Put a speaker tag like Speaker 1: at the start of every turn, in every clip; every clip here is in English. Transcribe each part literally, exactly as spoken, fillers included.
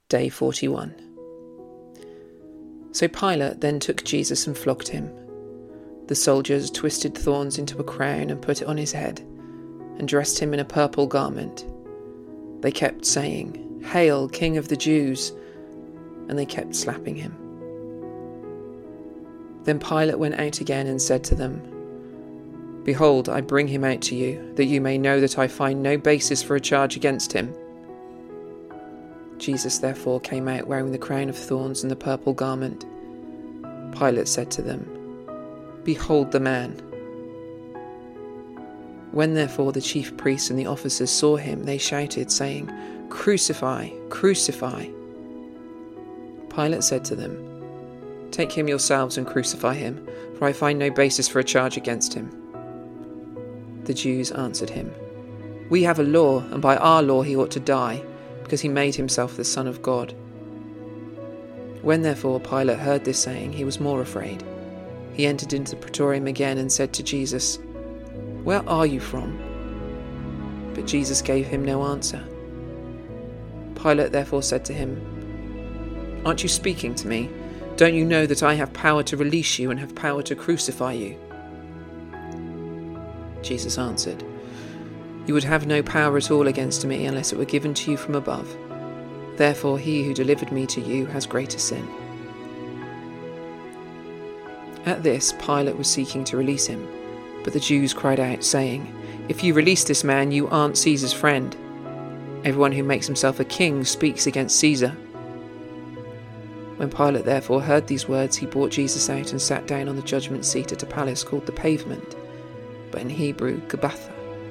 Speaker 1: Day forty-one. So Pilate then took Jesus and flogged him. The soldiers twisted thorns into a crown and put it on his head, and dressed him in a purple garment. They kept saying, "Hail, King of the Jews!" and they kept slapping him. Then Pilate went out again and said to them, "Behold, I bring him out to you, that you may know that I find no basis for a charge against him." Jesus therefore came out wearing the crown of thorns and the purple garment. Pilate said to them, "Behold the man." When therefore the chief priests and the officers saw him, they shouted, saying, "Crucify, crucify." Pilate said to them, "Take him yourselves and crucify him, for I find no basis for a charge against him." The Jews answered him, "We have a law, and by our law he ought to die, because he made himself the Son of God." When therefore Pilate heard this saying, he was more afraid. He entered into the praetorium again and said to Jesus, "Where are you from?" But Jesus gave him no answer. Pilate therefore said to him, "Aren't you speaking to me? Don't you know that I have power to release you and have power to crucify you?" Jesus answered, "You would have no power at all against me unless it were given to you from above. Therefore he who delivered me to you has greater sin." At this Pilate was seeking to release him, but the Jews cried out, saying, "If you release this man, you aren't Caesar's friend. Everyone who makes himself a king speaks against Caesar." When Pilate therefore heard these words, he brought Jesus out and sat down on the judgment seat at a palace called the Pavement, but in Hebrew, Gabbatha.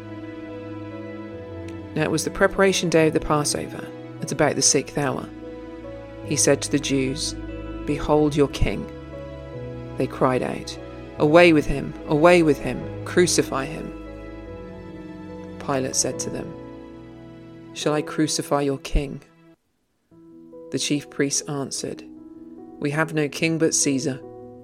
Speaker 1: Now it was the preparation day of the Passover, at about the sixth hour. He said to the Jews, "Behold your king." They cried out, "Away with him! Away with him! Crucify him!" Pilate said to them, "Shall I crucify your king?" The chief priests answered, "We have no king but Caesar."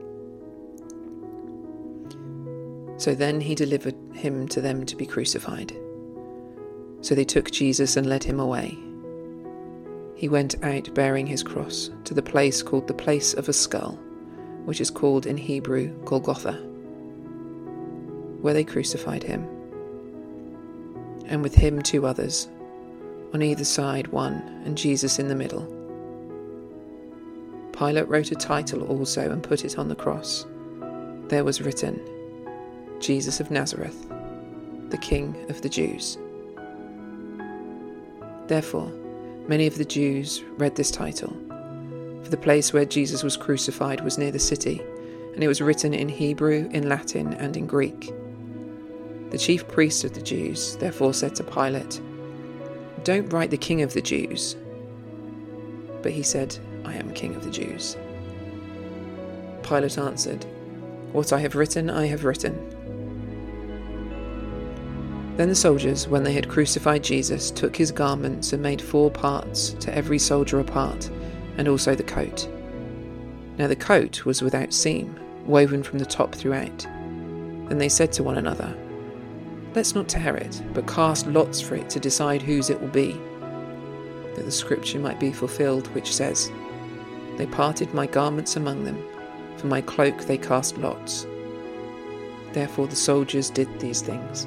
Speaker 1: So then he delivered him to them to be crucified. So they took Jesus and led him away. He went out bearing his cross to the place called the Place of a Skull, which is called in Hebrew Golgotha, where they crucified him, and with him two others, on either side one, and Jesus in the middle. Pilate wrote a title also and put it on the cross. There was written, "Jesus of Nazareth, the King of the Jews." Therefore, many of the Jews read this title, for the place where Jesus was crucified was near the city, and it was written in Hebrew, in Latin, and in Greek. The chief priests of the Jews therefore said to Pilate, "Don't write the King of the Jews." But he said, "I am King of the Jews." Pilate answered, "What I have written, I have written." Then the soldiers, when they had crucified Jesus, took his garments and made four parts, to every soldier a part, and also the coat. Now the coat was without seam, woven from the top throughout. Then they said to one another, "Let's not tear it, but cast lots for it to decide whose it will be," that the scripture might be fulfilled, which says, "They parted my garments among them, for my cloak they cast lots." Therefore the soldiers did these things.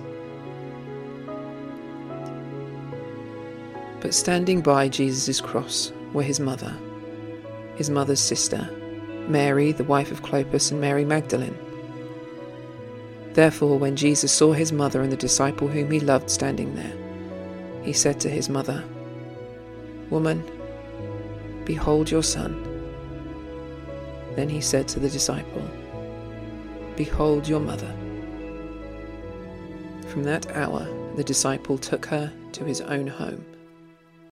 Speaker 1: But standing by Jesus' cross were his mother, his mother's sister, Mary, the wife of Clopas, and Mary Magdalene. Therefore, when Jesus saw his mother and the disciple whom he loved standing there, he said to his mother, "Woman, behold your son." Then he said to the disciple, "Behold your mother." From that hour, the disciple took her to his own home.